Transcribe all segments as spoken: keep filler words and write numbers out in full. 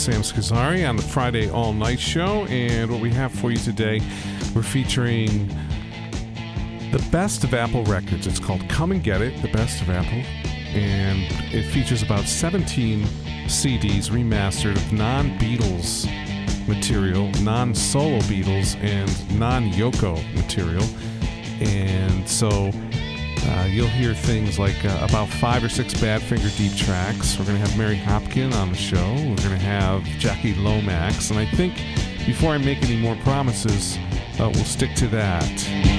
Sam Scazzari on the Friday All Night Show, and what we have for you today, we're featuring the best of Apple records. It's called Come and Get It, the best of Apple, and it features about seventeen C Ds remastered of non-Beatles material, non-solo Beatles, and non-Yoko material. And so uh, you'll hear things like uh, about five or six Badfinger deep tracks. We're going to have Mary Hopkin on the show. We're going to have Jackie Lomax. And I think before I make any more promises, uh, we'll stick to that.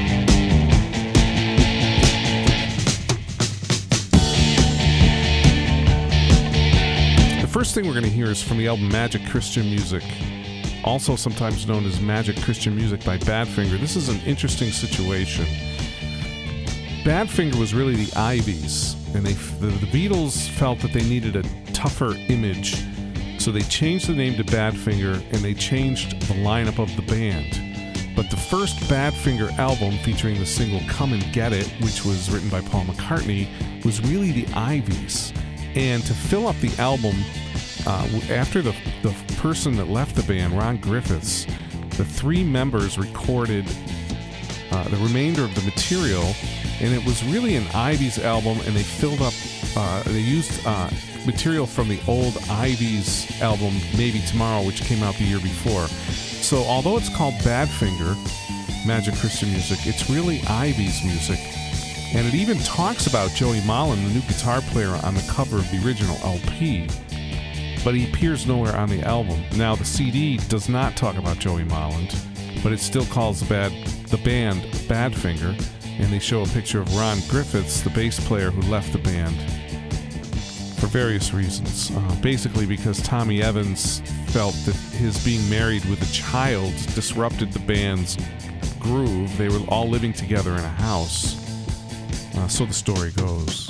The first thing we're going to hear is from the album Magic Christian Music, also sometimes known as Magic Christian Music by Badfinger. This is an interesting situation. Badfinger was really the Ivies, and they, the, the Beatles felt that they needed a tougher image, so they changed the name to Badfinger, and they changed the lineup of the band. But the first Badfinger album, featuring the single Come and Get It, which was written by Paul McCartney, was really the Ivies. And to fill up the album, uh, after the, the person that left the band, Ron Griffiths, the three members recorded uh, the remainder of the material, and it was really an Ivies album, and they filled up, uh, they used uh, material from the old Ivies album, Maybe Tomorrow, which came out the year before. So although it's called Badfinger, Magic Christian Music, it's really Ivies music. And it even talks about Joey Molland, the new guitar player on the cover of the original L P, but he appears nowhere on the album. Now, the C D does not talk about Joey Molland, but it still calls the, bad, the band Badfinger, and they show a picture of Ron Griffiths, the bass player who left the band for various reasons. Uh, basically because Tommy Evans felt that his being married with a child disrupted the band's groove. They were all living together in a house. Uh, so the story goes.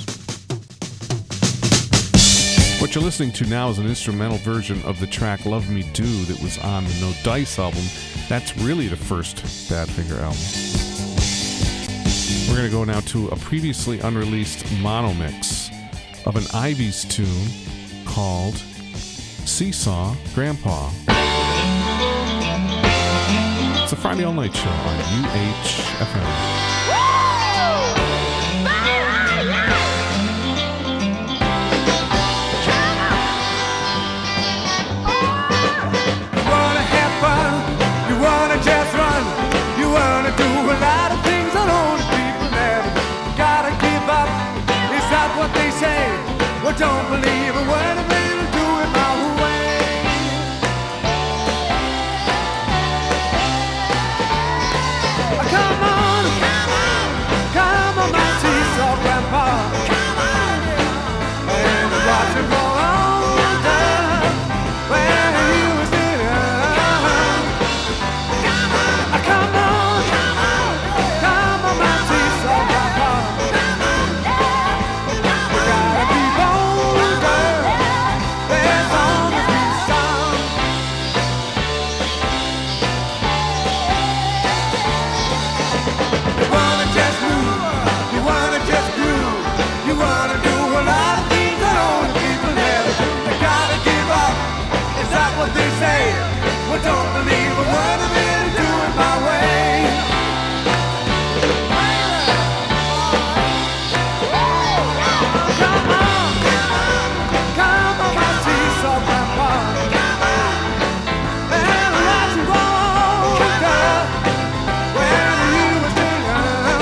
What you're listening to now is an instrumental version of the track Love Me Do that was on the No Dice album. That's really the first Badfinger album. We're going to go now to a previously unreleased mono mix of an Ivies tune called Seesaw Grandpa. It's a Friday All Night Show on U H F M. Well, don't believe a word of it, do it my way. Come on, come on, come on, my seesaw grandpa. Come on, and watch him go on down where he was sitting. Come on, come on, come on, come on, my seesaw grandpa. Well, don't believe a word of it, do it my way. Come on, come on, my seesaw grandpa. And watch you walk down where you were sitting.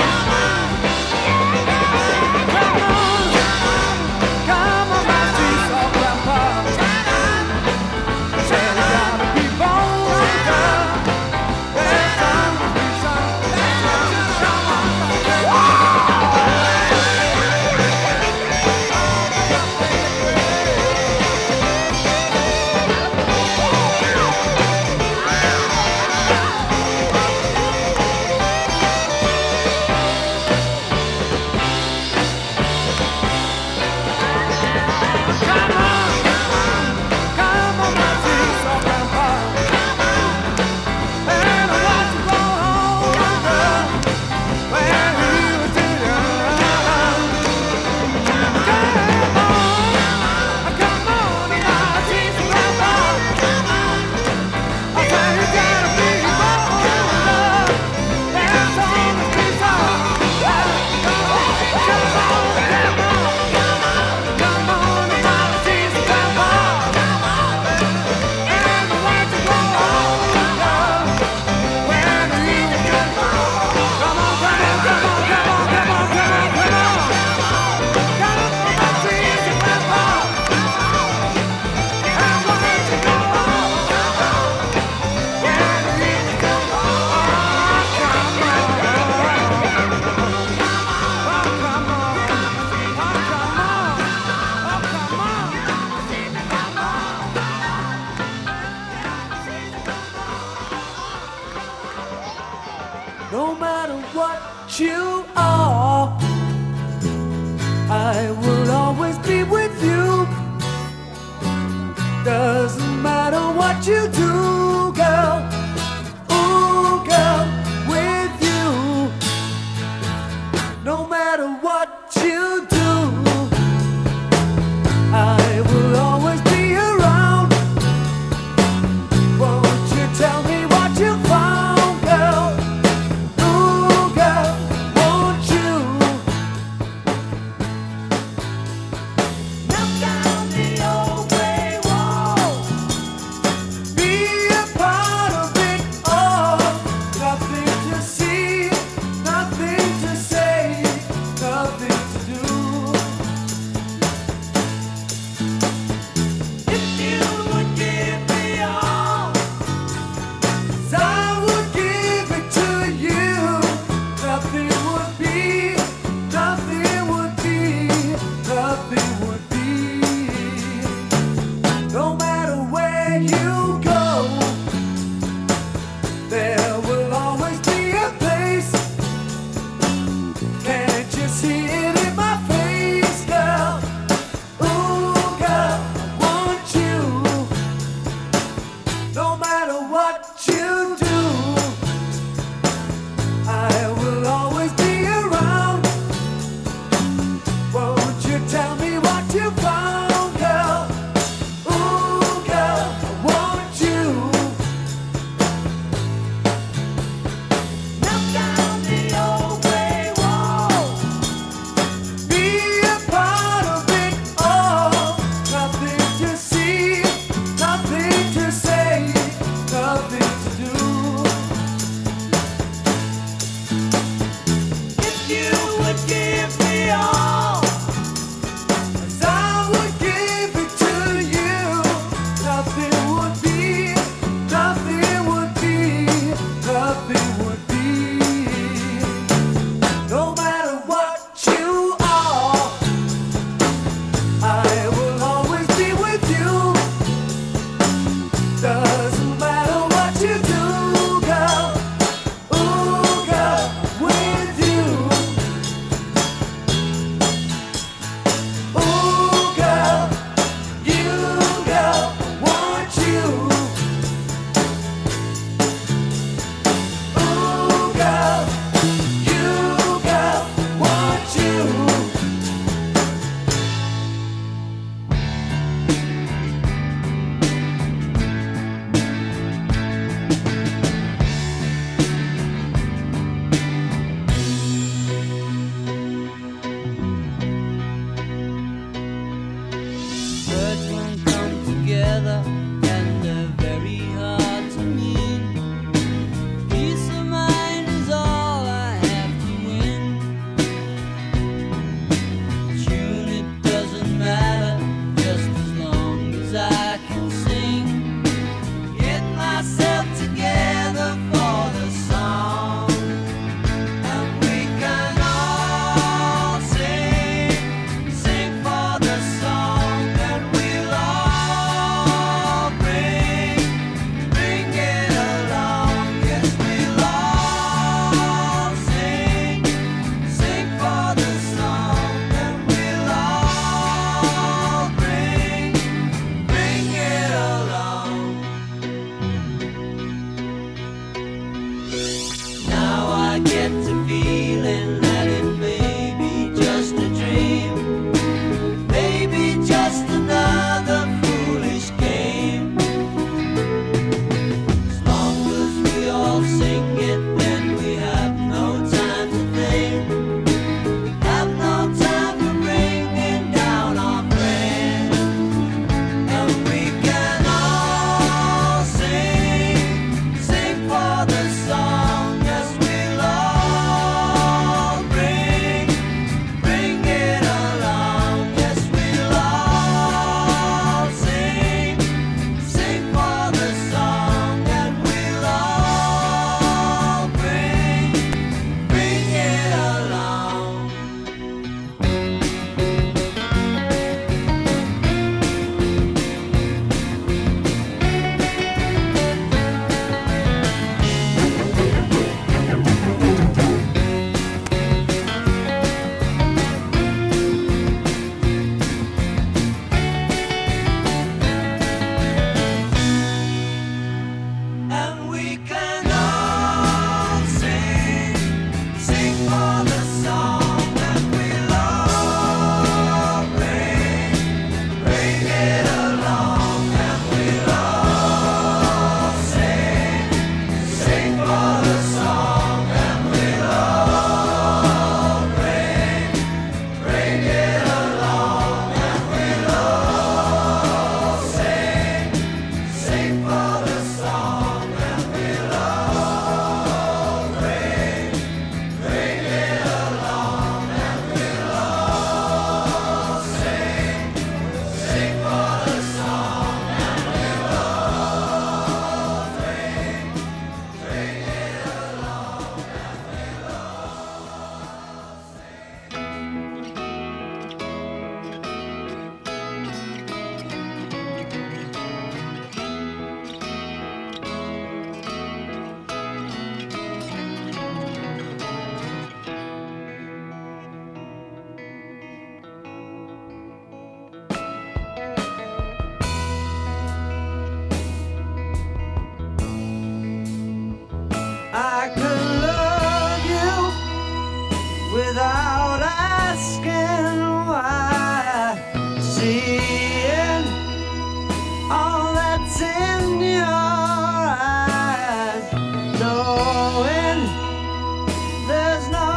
Come on, come on, my seesaw grandpa. Said you gotta be bold. No matter what you are, I will always be with you. Doesn't matter what you do, girl. Ooh, girl, with you. No matter what you do, I will always be around. Won't you tell me what you found, girl? Ooh, girl, won't you? Knock down the old gray wall. Be a part of it all. Nothing to see, nothing to say, nothing to do. If you would give me all, I would give it to you. Nothing would be, nothing would be, nothing would be. No matter where you go, there will always be a place. Can't you see it in my face, girl? Ooh, girl, won't you? No matter what you do, I will always be around. Won't you tell me what you found, girl? Ooh, girl, won't you? Knock down the old gray wall. Be a part of it all. Nothing to see, nothing to say, nothing to do. I could love you without asking why. Seeing all that's in your eyes, knowing there's no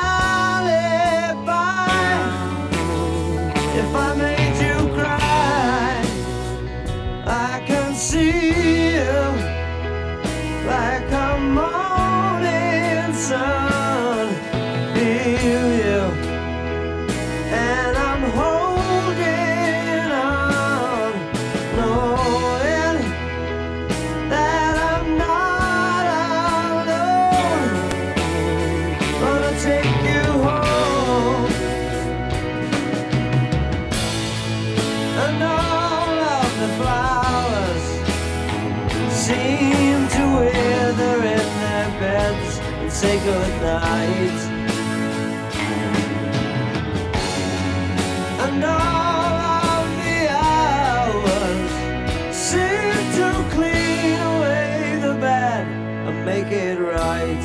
alibi. If I made you cry, I can see you like a morning sun. Feel you, and I'm holding on, knowing that I'm not alone. Gonna take you home, and all of the flowers seem to wither in their beds and say goodnight. And all of the hours seem to clean away the bad and make it right.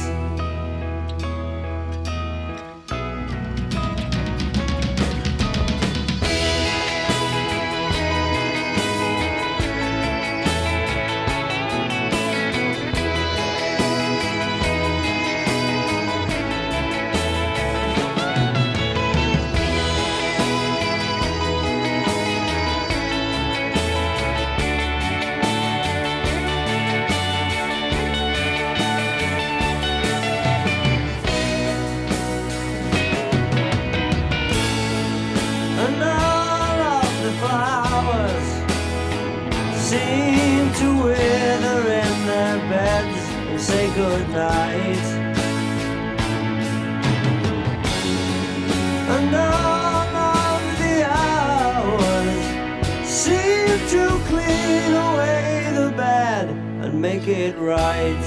And all of the flowers seem to wither in their beds and say goodnight. And all of the hours seem to clean away the bad and make it right.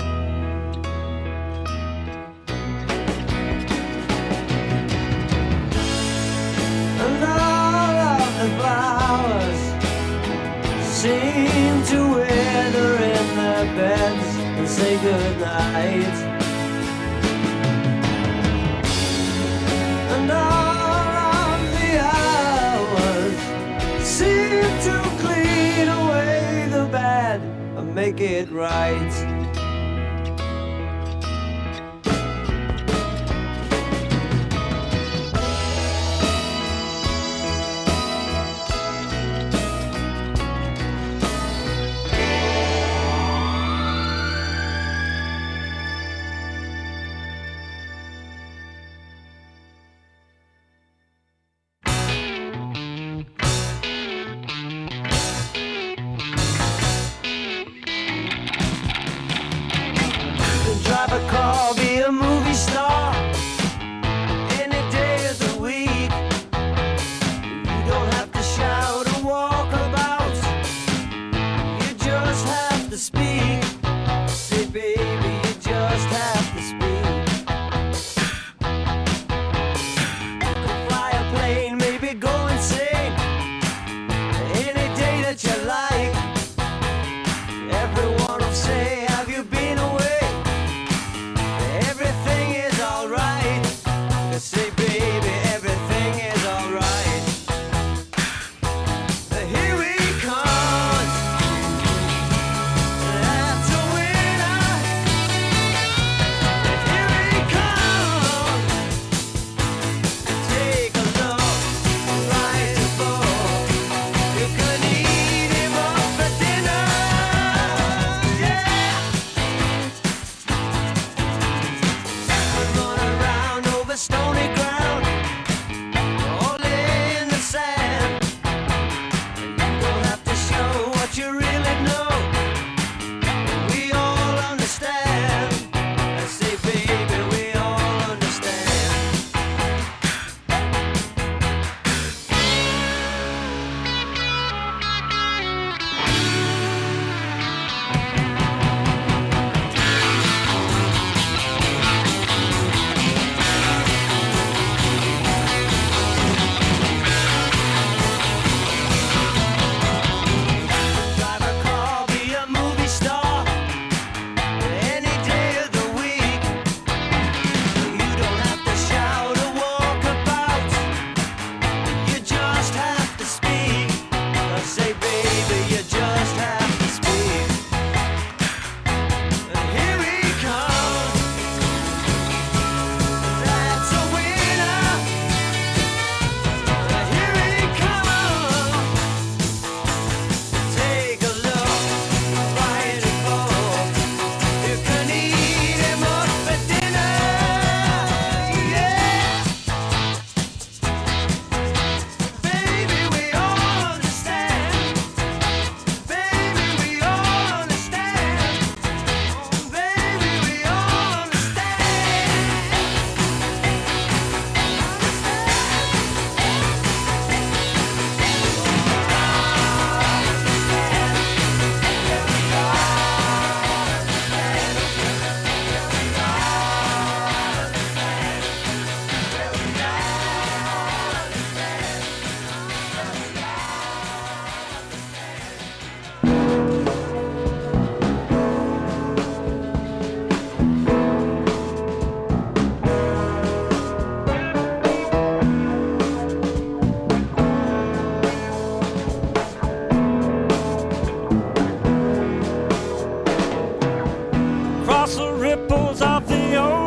And all of the flowers seem to wither in their beds and say goodnight. And all of the hours seem to clean away the bad and make it right.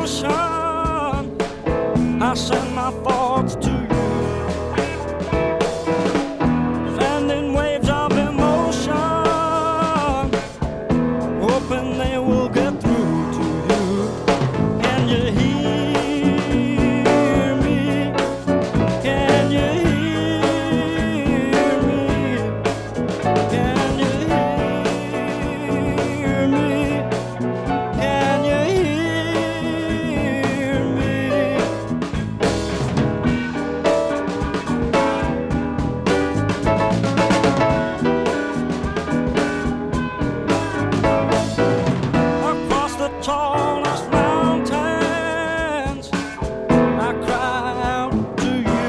ocean, I send my thoughts to you. Sending waves of emotion, hoping they will get through to you. Can you hear me? Can you hear me? Can you hear me? Can you hear me? Across the tallest mountains, I cry out to you.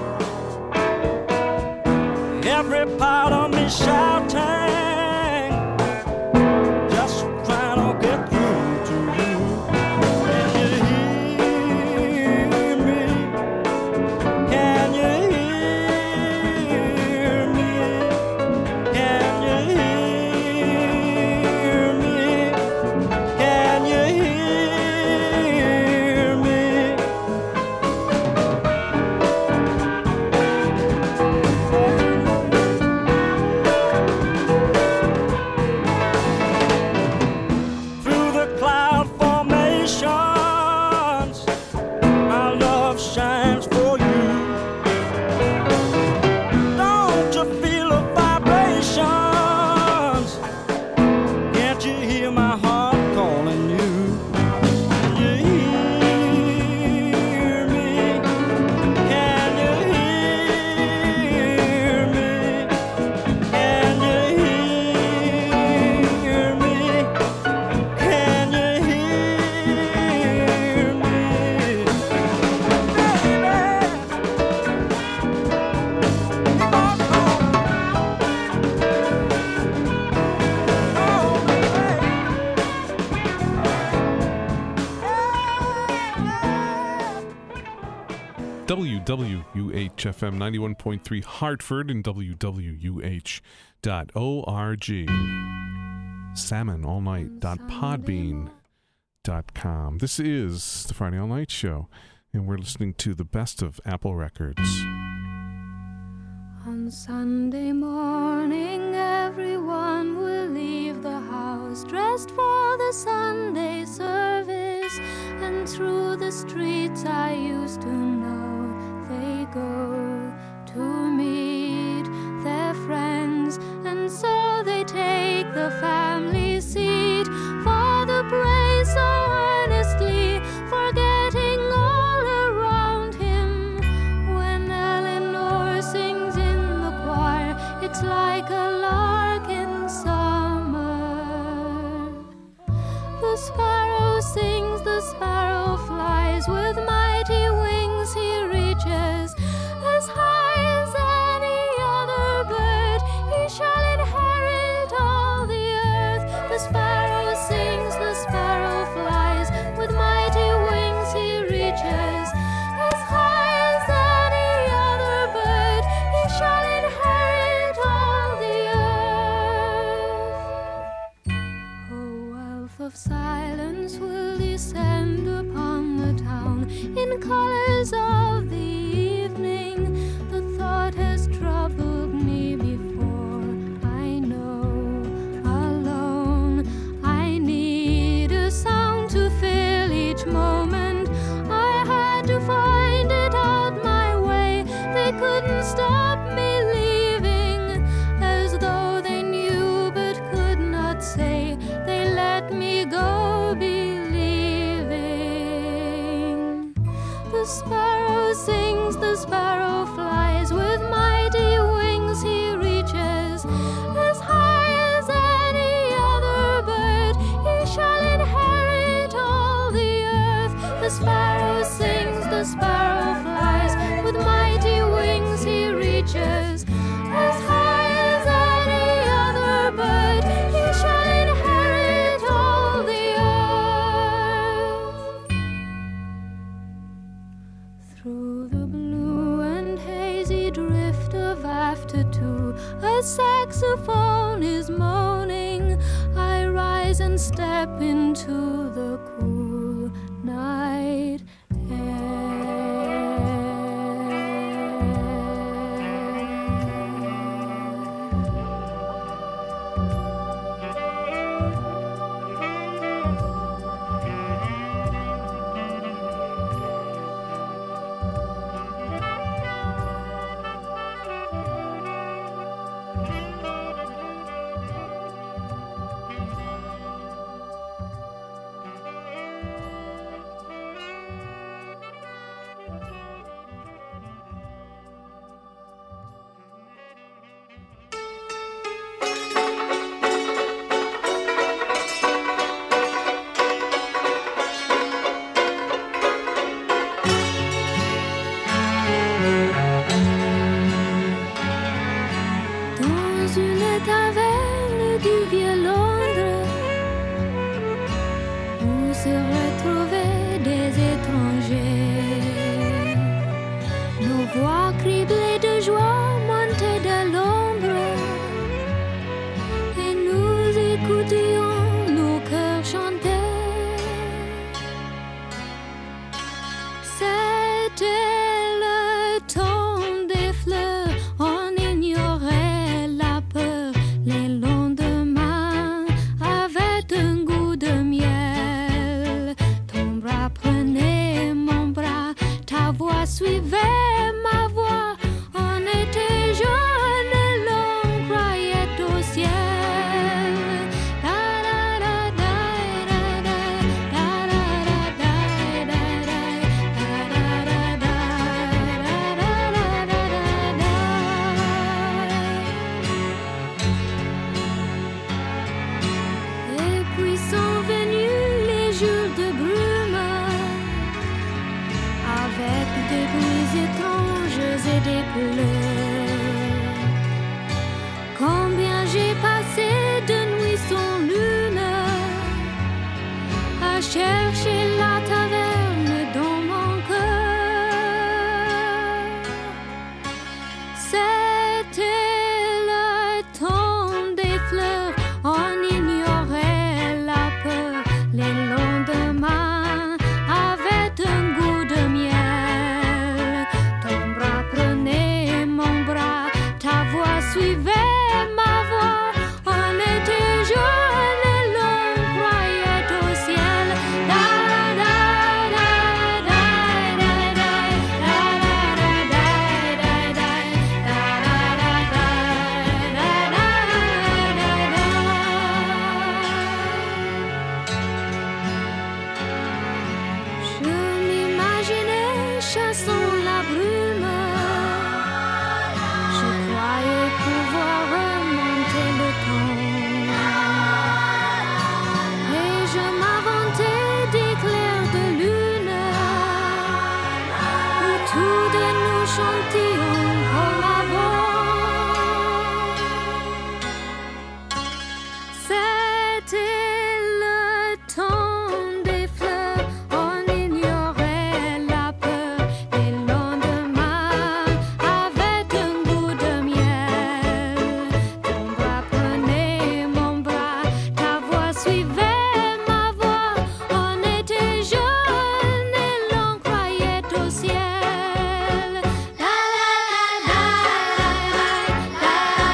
Every part of me shouting, just trying to get through to you. Can you hear me? Can you hear me? Can you hear me? Can you hear me? Through the cloud formations, my love shines for you. Don't you feel the vibrations? Can't you hear my heart calling you? Can you hear me? Can you hear me? Can you hear me? Can you hear me? Baby, keep on calling. Oh, baby. W W U H F M ninety-one point three Hartford and W W U H dot org. salmon all night dot podbean dot com. This is the Friday All Night Show, and we're listening to the best of Apple Records. On Sunday morning, everyone will leave the house dressed for the Sunday service, and through the streets I used to know they go to meet their friends, and so they take the family seat. Father prays so earnestly, forgetting all around him. When Eleanor sings in the choir, it's like a lark in summer. The sparrow sings, the sparrow flies, with mighty wings he reaches as high as any other bird. He shall inherit all the earth. The sparrow sings, the sparrow flies, with mighty wings he reaches as high as any other bird. He shall inherit all the earth. A wealth of silence will descend upon the town in colors of the evening. The thought has troubled me before, I know. Alone, I need a sound to fill each moment. I had to find it out my way. They couldn't stop me leaving, as though they knew but could not say. They let me go believing. The sparrow sings, the sparrow flies, with mighty wings he reaches as high as any other bird. He shall inherit all the earth. The sparrow sings, the sparrow flies, with mighty wings he reaches as high as any other bird. He shall inherit all the earth. Through the blue and hazy drift of after two, a saxophone is moaning. I rise and step into the cool night. se retrouvaient des étrangers. Nos voix criblées de joie montaient de l'ombre et nous écoutions nos cœurs chanter. C'était le temps des fleurs, on ignorait la peur. Les lendemains avaient un goût de miel. Ton bras prenait mon bras, ta voix suivait ma voix. On était jeunes et l'on croyait au ciel. Da da da da da da da da da da da da Et puis sont venus les jours de brume, avec des bruits étranges et des pleurs. Combien j'ai passé de nuits sans lune à chercher la taverne dans mon cœur. C'était le temps des fleurs, on ignorait la peur. Les lendemains avaient un goût de miel. Ton bras prenait mon bras, ta voix suivait ma voix. On était jeunes et l'on croyait au ciel. Da da da da da da da da da da Je m'imaginais chassant la brume. Je croyais pouvoir remonter le temps. Et je m'inventais des clairs de lune où tous de nous chantions comme avant. C'était le temps des fleurs, on ignorait la peur. Les lendemains avaient un goût de miel. Ton bras prenait mon bras, ta voix suivait ma voix. On était jeunes et l'on croyait au ciel. La la la la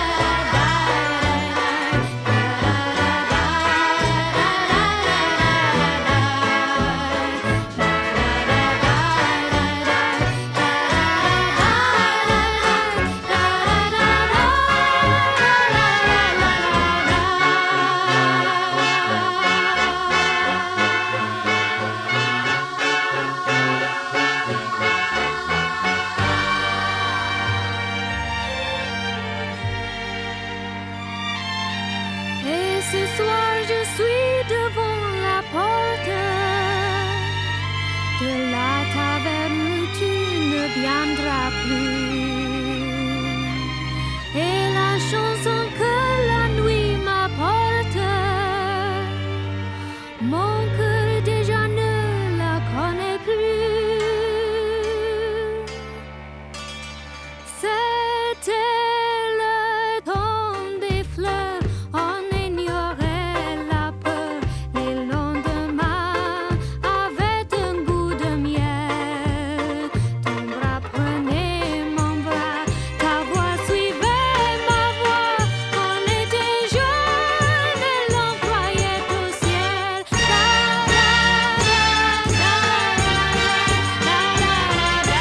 Et ce soir je suis devant la porte de la taverne où tu ne viendras plus. Et la chanson que la nuit m'apporte, mon cœur déjà ne la connaît plus. C'était le temps des fleurs, on ignorait la peur. Les lendemains avaient un goût de miel. Ton bras prenait mon bras, ta voix suivait ma voix. On était jeunes et l'on croyait au ciel. Da da da da da da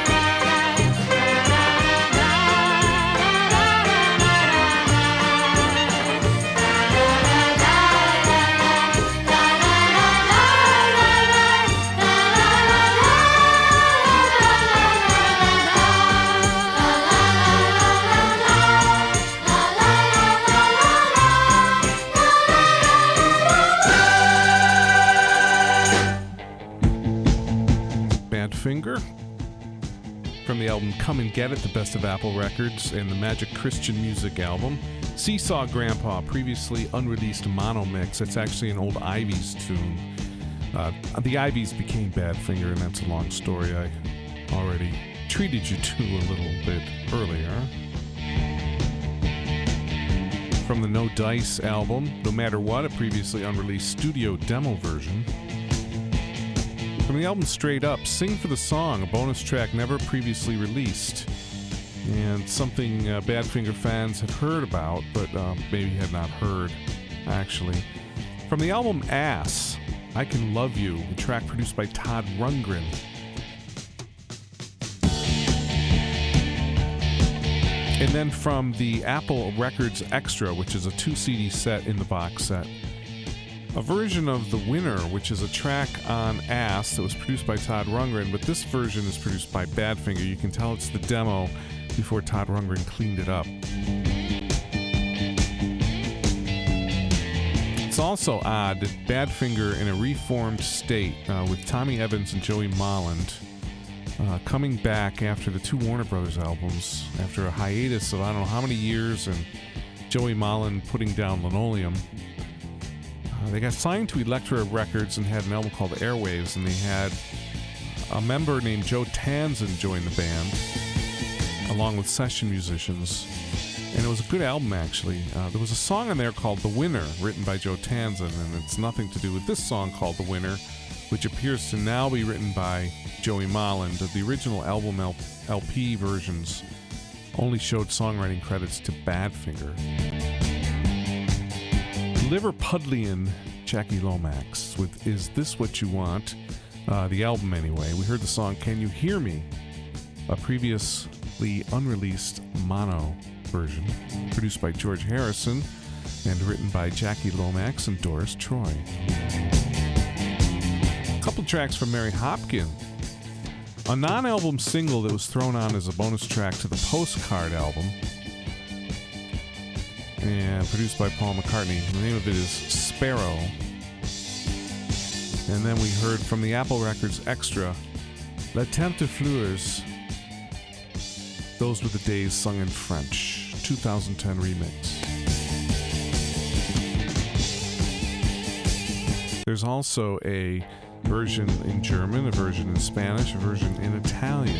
Badfinger from the album Come and Get It, the Best of Apple Records, and the Magic Christian Music album. Seesaw Grandpa, previously unreleased mono mix. It's actually an old Ivy's tune. Uh, the Ivies became Badfinger, and that's a long story I already treated you to a little bit earlier. From the No Dice album, No Matter What, a previously unreleased studio demo version. From the album Straight Up, Sing for the Song, a bonus track never previously released, and something uh, Badfinger fans had heard about, but uh, maybe had not heard, actually. From the album Ass, I Can Love You, a track produced by Todd Rundgren. And then from the Apple Records Extra, which is a two C D set in the box set, a version of The Winner, which is a track on Ass that was produced by Todd Rundgren, but this version is produced by Badfinger. You can tell it's the demo before Todd Rundgren cleaned it up. It's also odd that Badfinger in a reformed state uh, with Tommy Evans and Joey Molland Uh, coming back after the two Warner Brothers albums, after a hiatus of I don't know how many years, and Joey Molland putting down Linoleum. Uh, they got signed to Elektra Records and had an album called Airwaves, and they had a member named Joe Tanzen join the band, along with session musicians. And it was a good album, actually. Uh, there was a song on there called The Winner, written by Joe Tanzen, and it's nothing to do with this song called The Winner, which appears to now be written by Joey Molland. The original album L P versions only showed songwriting credits to Badfinger. Liverpudlian Jackie Lomax with Is This What You Want? Uh, the album, anyway. We heard the song Can You Hear Me? A previously unreleased mono version, produced by George Harrison and written by Jackie Lomax and Doris Troy. Couple tracks from Mary Hopkin. A non-album single that was thrown on as a bonus track to the Postcard album, and produced by Paul McCartney. The name of it is Sparrow. And then we heard from the Apple Records Extra, La Tente de Fleurs. Those Were the Days, sung in French, two thousand ten remix. There's also a version in German, a version in Spanish, a version in Italian.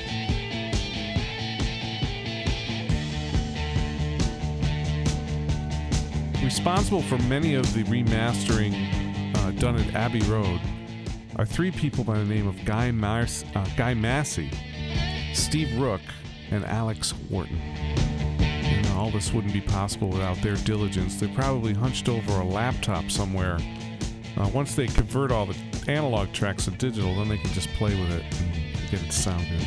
Responsible for many of the remastering uh, done at Abbey Road are three people by the name of Guy, Mars- uh, Guy Massey, Steve Rook, and Alex Wharton. And all this wouldn't be possible without their diligence. They probably hunched over a laptop somewhere. Uh, once they convert all the analog tracks to digital, then they can just play with it and get it to sound good.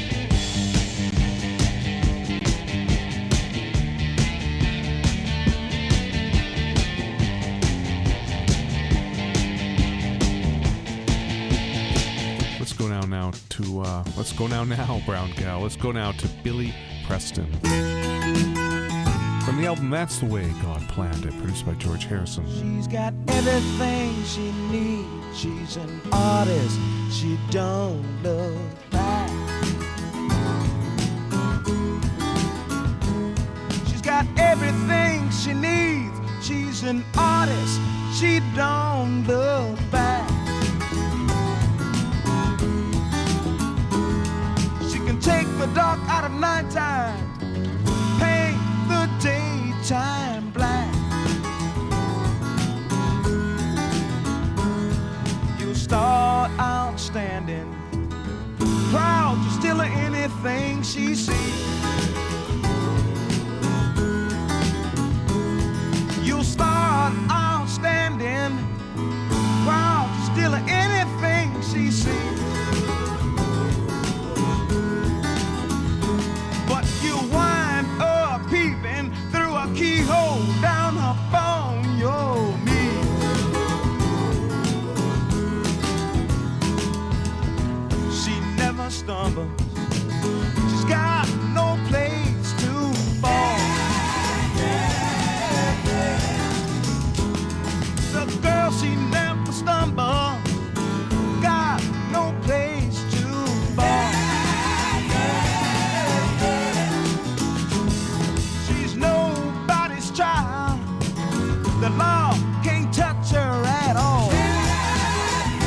Let's go now now to uh, let's go now now Brown Gal. Let's go now to Billy Preston. From the album That's the Way God Planned It, produced by George Harrison. She's got everything she needs. She's an artist. She don't look back. She's got everything she needs. She's an artist. She don't look back. She can take the dark out of nighttime, paint the daytime black. You start outstanding, proud to steal anything she sees. You start outstanding, proud to steal anything she sees. But you wind up peeping through a keyhole down upon your knee. She never stumbles. She's got no place to fall. The girl, she never stumbles. Got no place to fall. She's nobody's child. The law can't touch her at all.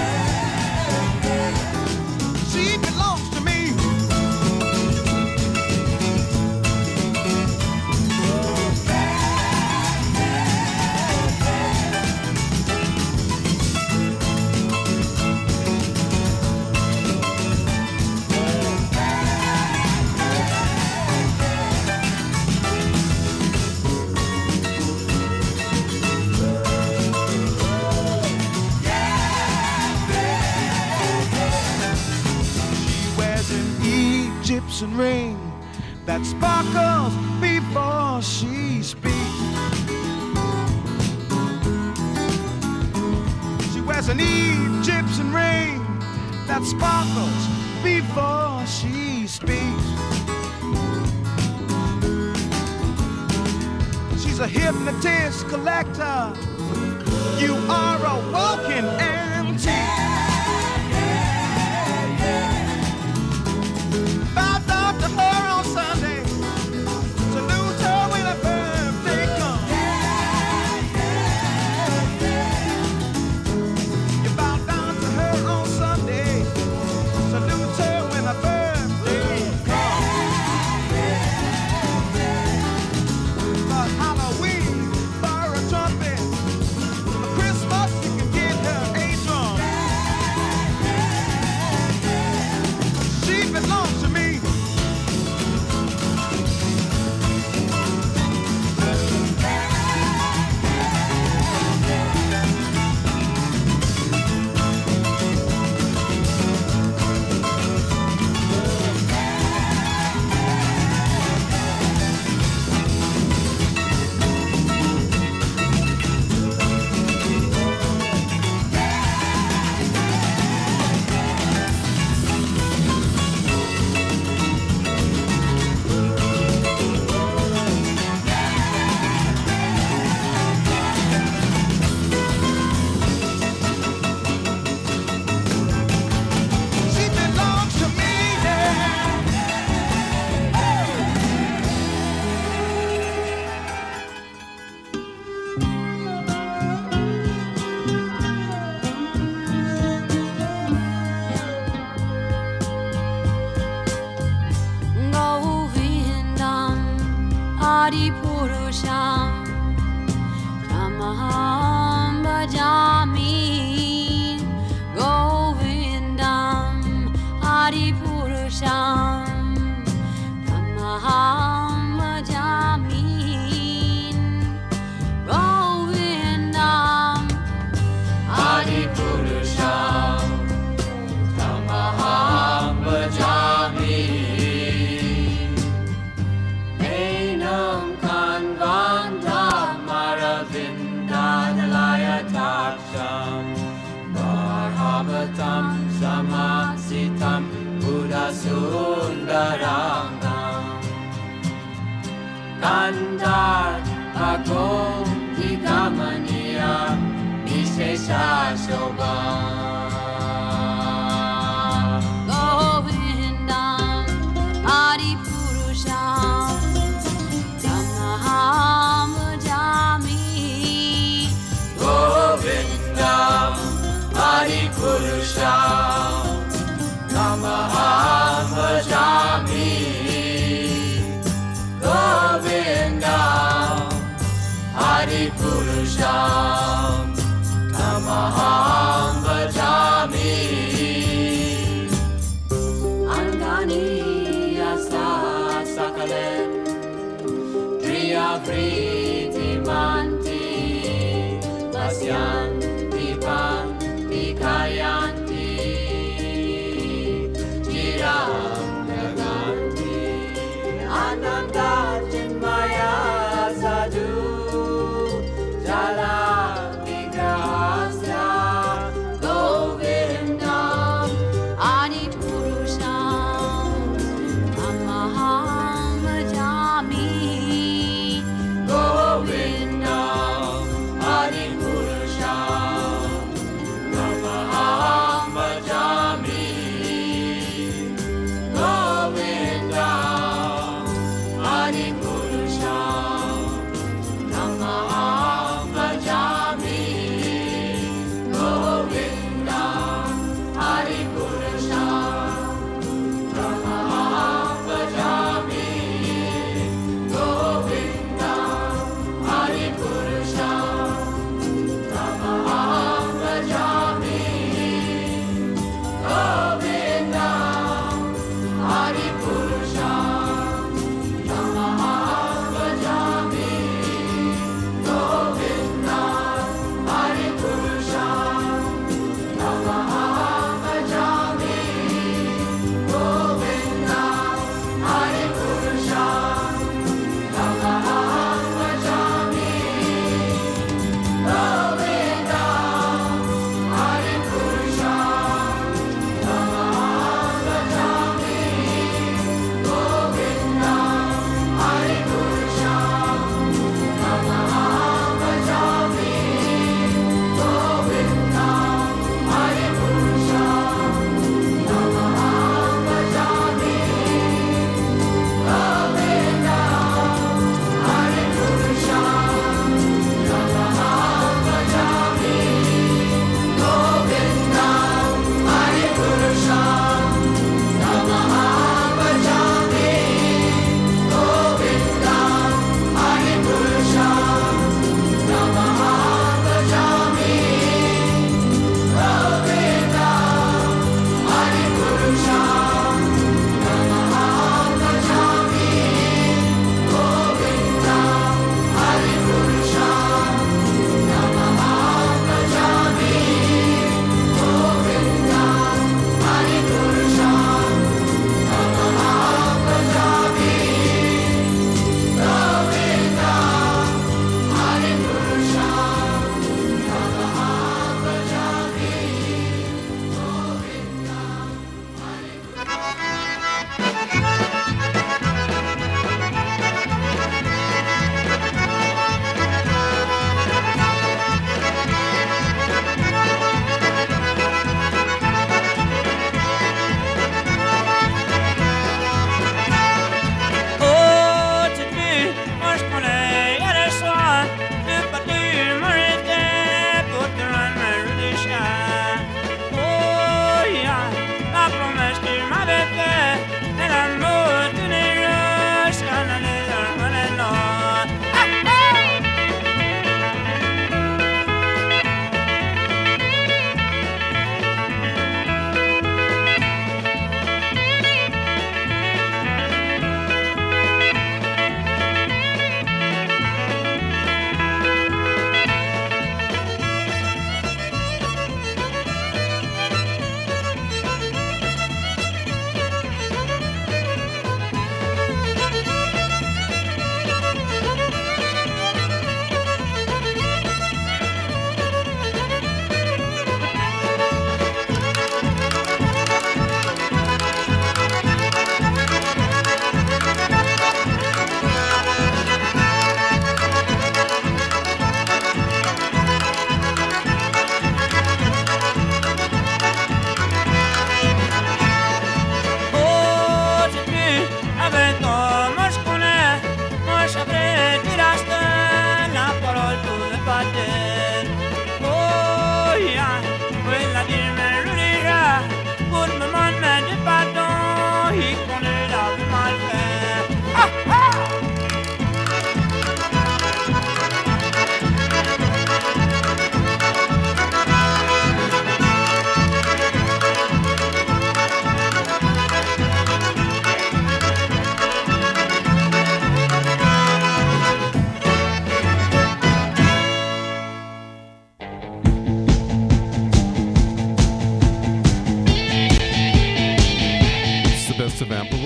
lips and ring that sparkles before she speaks. She wears an Egyptian ring that sparkles before she speaks. She's a hypnotist collector. You are a walking antique. Bowed down to her on Sunday. Salute her when her birthday comes. You bow down to her on Sunday. Salute her when her birthday comes. But Halloween, for a trumpet. For Christmas, you can get her a drum. She belongs to me. She belongs to me, Govindam Adipurusham Tamaham Bhajami. Govindam Adipurusham Tamaham Bhajami. Govindam Adipurusham Tamaham Bhajami. Enam Kanvandam Aravindadalaya Taksham Bharhavatam Samasitam Buddha Sundaranam Kandar Bhagom Digamaniya Vishesha Shobha. Govindam Adipurusham Tamaham Bhajami. Govindam Adipurusham Tamaham Bhajami. Govindam Adipurusham Tamaham Bhajami. Angani Asa Sakalen Priya Priti Manti Vasyanti Panti Kayanti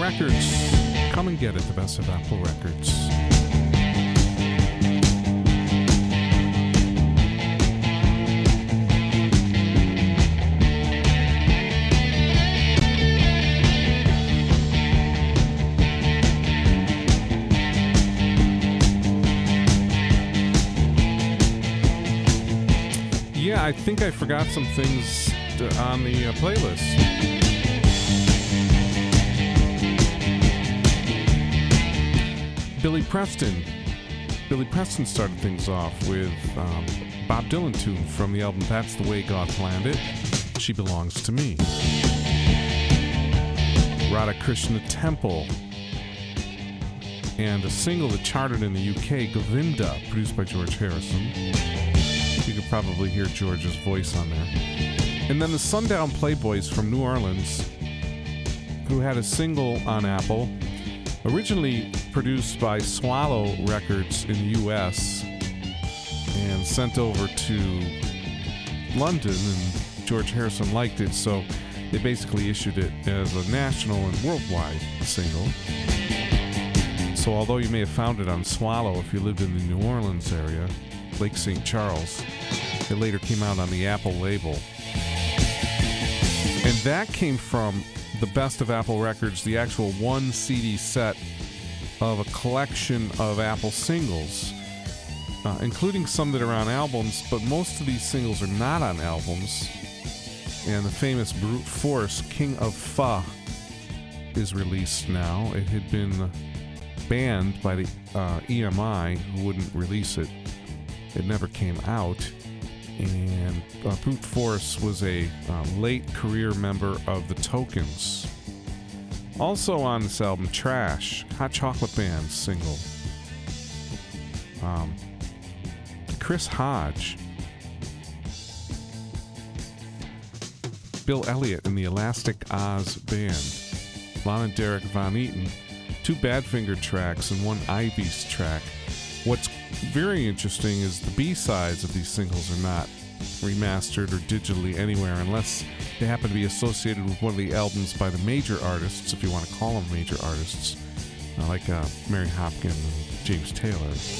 Records. Come and get it, the Best of Apple Records. Yeah, I think I forgot some things to, on the uh, playlist. Billy Preston. Billy Preston started things off with um, Bob Dylan tune from the album That's the Way God Planned It, She Belongs to Me. Radha Krishna Temple and a single that charted in the U K, Govinda, produced by George Harrison. You could probably hear George's voice on there. And then the Sundown Playboys from New Orleans, who had a single on Apple, originally produced by Swallow Records in the U S and sent over to London, and George Harrison liked it, so they basically issued it as a national and worldwide single. So although you may have found it on Swallow if you lived in the New Orleans area, Lake Saint Charles, it later came out on the Apple label. And that came from the Best of Apple Records, the actual one C D set of a collection of Apple singles, uh, including some that are on albums, but most of these singles are not on albums. And the famous Brute Force, King of Pha, is released now. It had been banned by the uh, E M I, who wouldn't release it. It never came out. And uh, Brute Force was a uh, late career member of the Tokens. Also on this album, Trash, Hot Chocolate Band single. Um, Chris Hodge. Bill Elliott and the Elastic Oz Band. Lon and Derek Von Eaton. Two Badfinger tracks and one Ibeast track. What's very interesting is the B-sides of these singles are not remastered or digitally anywhere unless they happen to be associated with one of the albums by the major artists, if you want to call them major artists, uh, like uh, Mary Hopkin and James Taylor.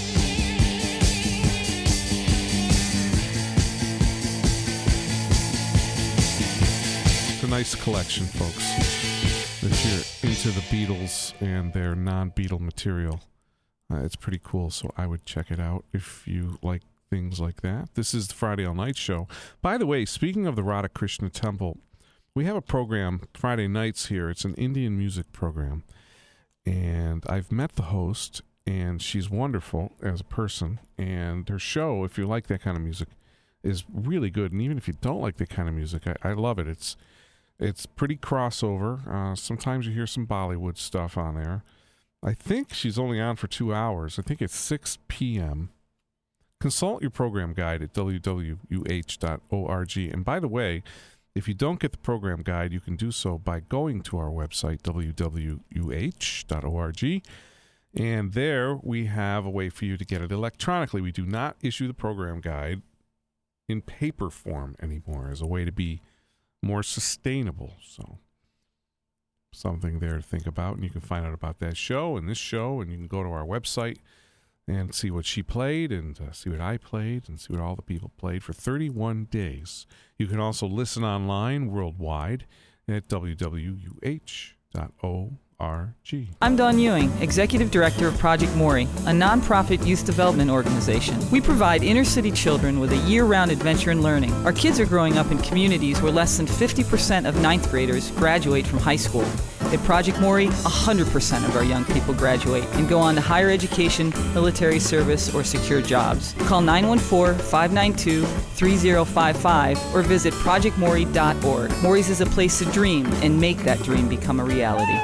It's a nice collection, folks, if you're into the Beatles and their non-Beatle material. Uh, it's pretty cool, so I would check it out if you like things like that. This is the Friday All Night Show. By the way, speaking of the Radha Krishna Temple, we have a program Friday nights here. It's an Indian music program, and I've met the host, and she's wonderful as a person, and her show, if you like that kind of music, is really good. And even if you don't like that kind of music, I, I love it. It's it's pretty crossover. Uh, sometimes you hear some Bollywood stuff on there. I think she's only on for two hours. I think it's six p.m. Consult your program guide at w w u h dot org. And by the way, if you don't get the program guide, you can do so by going to our website, w w u h dot org. And there we have a way for you to get it electronically. We do not issue the program guide in paper form anymore as a way to be more sustainable. So something there to think about, and you can find out about that show and this show, and you can go to our website and see what she played and uh, see what I played and see what all the people played for thirty-one days. You can also listen online worldwide at w w u h dot org. I'm Dawn Ewing, Executive Director of Project Maury, a nonprofit youth development organization. We provide inner-city children with a year-round adventure in learning. Our kids are growing up in communities where less than fifty percent of ninth graders graduate from high school. At Project Maury, one hundred percent of our young people graduate and go on to higher education, military service, or secure jobs. Call nine one four, five nine two, three zero five five or visit project maury dot org. Maury's is a place to dream and make that dream become a reality.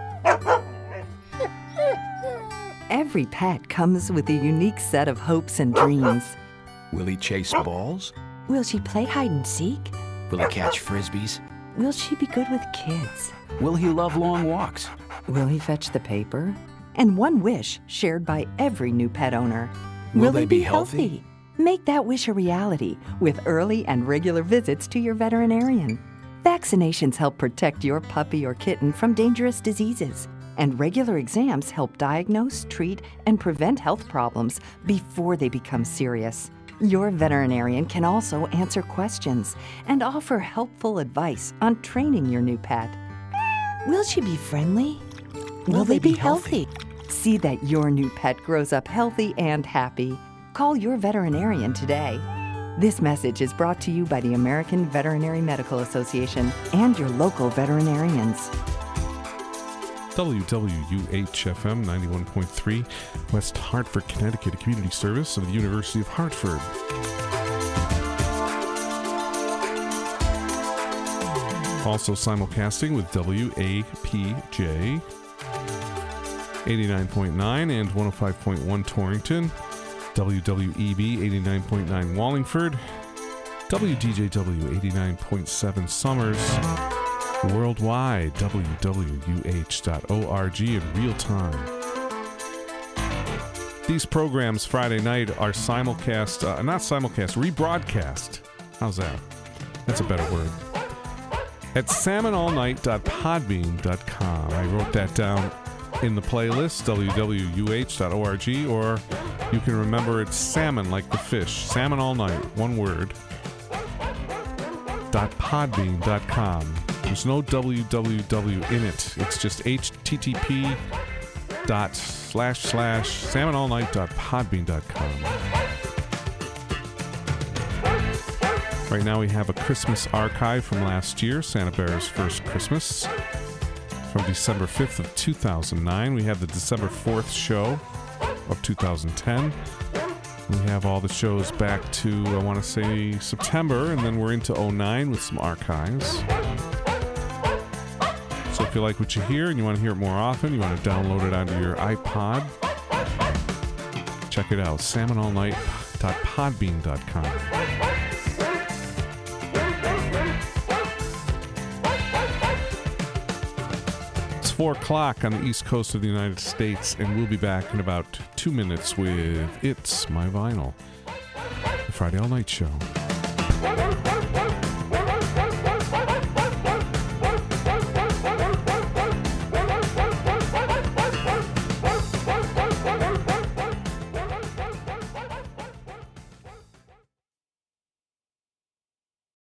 Every pet comes with a unique set of hopes and dreams. Will he chase balls? Will she play hide and seek? Will he catch frisbees? Will she be good with kids? Will he love long walks? Will he fetch the paper? And one wish shared by every new pet owner. Will, Will they he be be healthy? healthy? Make that wish a reality with early and regular visits to your veterinarian. Vaccinations help protect your puppy or kitten from dangerous diseases. And regular exams help diagnose, treat, and prevent health problems before they become serious. Your veterinarian can also answer questions and offer helpful advice on training your new pet. Will she be friendly? Will, Will they, they be healthy? healthy? See that your new pet grows up healthy and happy. Call your veterinarian today. This message is brought to you by the American Veterinary Medical Association and your local veterinarians. W W U H F M ninety-one point three, West Hartford, Connecticut, a community service of the University of Hartford. Also simulcasting with W A P J eighty-nine point nine and one oh five point one Torrington, W W E B eighty-nine point nine Wallingford, W D J W eighty-nine point seven Summers, worldwide, W W U H dot org in real time. These programs Friday night are simulcast, uh, not simulcast, rebroadcast. How's that? That's a better word. At salmon all night dot podbean dot com. I wrote that down in the playlist, W W U H dot org, or you can remember it's salmon like the fish. Salmon all night, one word, dot podbean dot com. There's no W W W in it. It's just H T T P dot slash slash salmon all night dot podbean dot com. Right now we have a Christmas archive from last year, Santa Bear's first Christmas, from December fifth of two thousand nine. We have the December fourth show of two thousand ten. We have all the shows back to, I want to say, September, and then we're into oh nine with some archives. So if you like what you hear and you want to hear it more often, you want to download it onto your iPod, check it out, salmon all night dot podbean dot com. It's four o'clock on the East Coast of the United States, and we'll be back in about two minutes with It's My Vinyl, the Friday All Night Show.